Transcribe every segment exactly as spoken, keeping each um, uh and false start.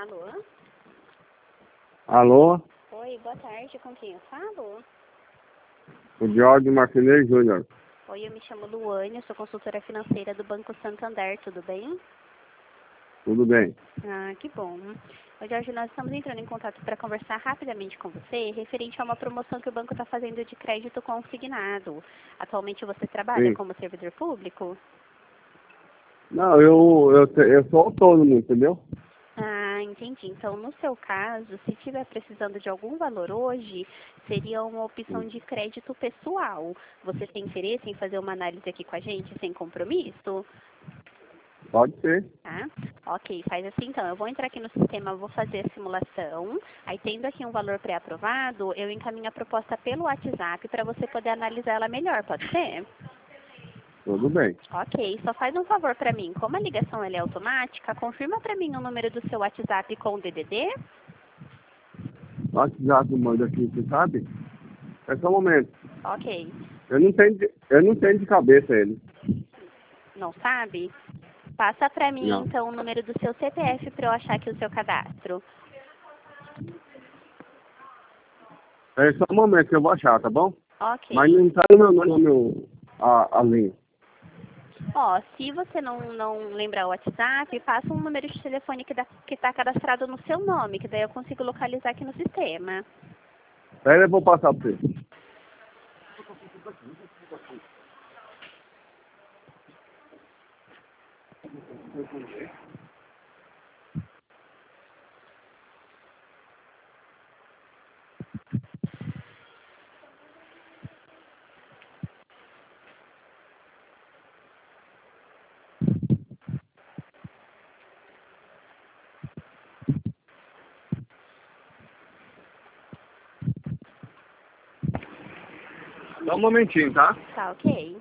Alô? Alô? Oi, boa tarde, com quem eu falo? O Jorge Martinez Júnior. Oi, eu me chamo Luane, eu sou consultora financeira do Banco Santander, tudo bem? Tudo bem? Ah, que bom. Ô, Jorge, nós estamos entrando em contato para conversar rapidamente com você, referente a uma promoção que o banco está fazendo de crédito consignado. Atualmente você trabalha Sim. como servidor público? Não, eu, eu, te- eu sou autônomo, entendeu? Ah, entendi. Então, no seu caso, se estiver precisando de algum valor hoje, seria uma opção de crédito pessoal. Você tem interesse em fazer uma análise aqui com a gente, sem compromisso? Pode ser. Tá? Ok, faz assim então. Eu vou entrar aqui no sistema, vou fazer a simulação. Aí, tendo aqui um valor pré-aprovado, eu encaminho a proposta pelo WhatsApp para você poder analisar ela melhor, pode ser? Tudo bem. Ok, só faz um favor para mim. Como a ligação ela é automática, confirma para mim o número do seu WhatsApp com o D D D. O WhatsApp manda aqui, você sabe? É só um momento. Ok. Eu não tenho, de- eu não tenho de cabeça ele. Não sabe? Passa para mim, Não. então, o número do seu C P F para eu achar aqui o seu cadastro. É só um momento que eu vou achar, tá bom? Ok. Mas não tá no meu nome o- a, a linha. Ó, se você não, não lembrar o WhatsApp, passa um número de telefone que dá- que está cadastrado no seu nome, que daí eu consigo localizar aqui no sistema. Pera, eu vou passar pra você. Só um momentinho, tá? Tá ok?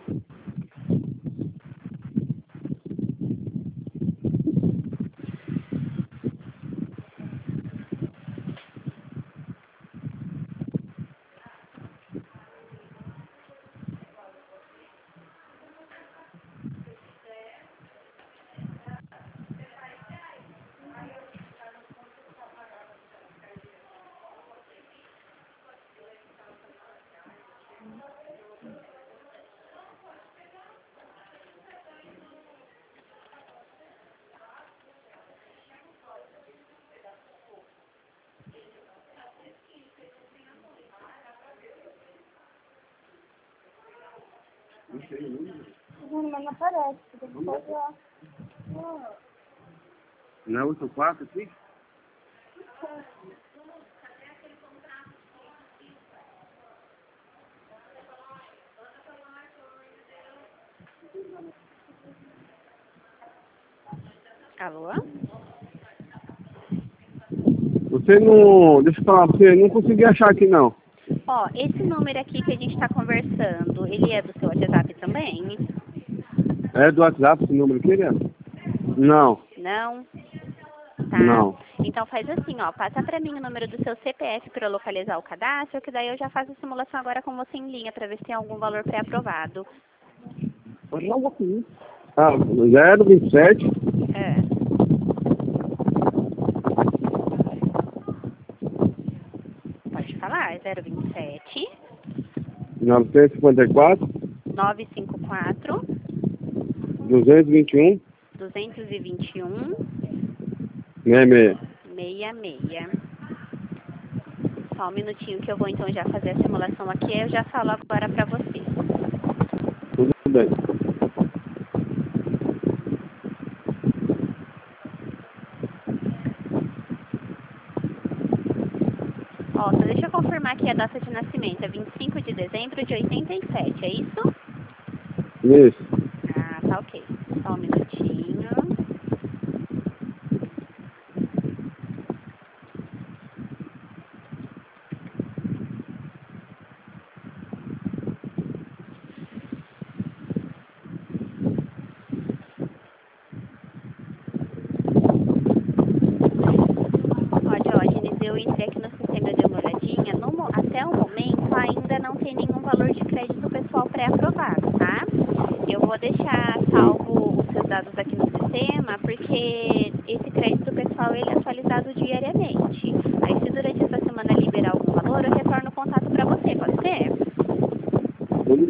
Mas não aparece, tem que fazer. Não é oito quatro aqui? Alô? Você não... Deixa eu falar pra você, eu não consegui achar aqui não. Ó, esse número aqui que a gente está conversando, ele é do seu WhatsApp também? É do WhatsApp esse número aqui, né? Não, Não? Tá. não. Então faz assim, ó, passa para mim o número do seu C P F para eu localizar o cadastro, que daí eu já faço a simulação agora com você em linha para ver se tem algum valor pré-aprovado. Ah, zero vinte e sete, É. Pode falar, é zero vinte e sete, novecentos e cinquenta e quatro, novecentos e cinquenta e quatro, duzentos e vinte e um, duzentos e vinte e um, sessenta e seis. sessenta e seis. Só um minutinho que eu vou então já fazer a simulação aqui, eu já falo agora para você. Tudo bem. Ó, só deixa eu confirmar aqui a data de nascimento, é vinte e cinco de dezembro de oitenta e sete, é isso? Isso. Ah, tá ok. Só um minutinho. Ó, Diógenes, eu entrei aqui no sistema, eu dei uma olhadinha. No mo- até o momento ainda não tem nenhum valor de crédito pessoal pré-aprovado, tá? Eu vou deixar Sim. salvo os seus dados aqui no sistema, porque esse crédito pessoal ele atualiza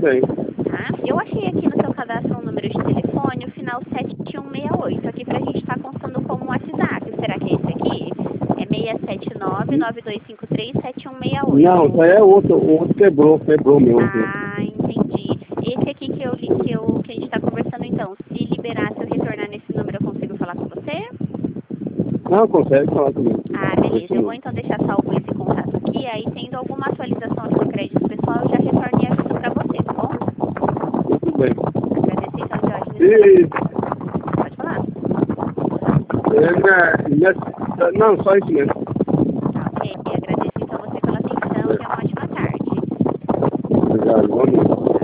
bem. Tá? Eu achei aqui no seu cadastro um número de telefone, o final sete um seis oito, aqui pra gente estar constando como WhatsApp. Será que é esse aqui? É seis sete nove, nove dois cinco três, sete um seis oito. Não, isso aí é outro, o outro quebrou, quebrou meu. Ah, entendi. Esse aqui que, eu, li- que, eu, que a gente está conversando, então, se liberar, se eu retornar nesse número, eu consigo falar com você? Não, consegue falar comigo. Ah, beleza. Eu vou então deixar salvo esse contato aqui, aí tendo alguma atualização do seu crédito pessoal, eu já retorno e aviso para você, tá bom? Muito bem. Agradecer então, Diógenes. E, Pode falar. é, né, não, só isso mesmo. Tá, ok. Agradeço então você pela atenção e tenha uma ótima tarde. Obrigado, bom dia.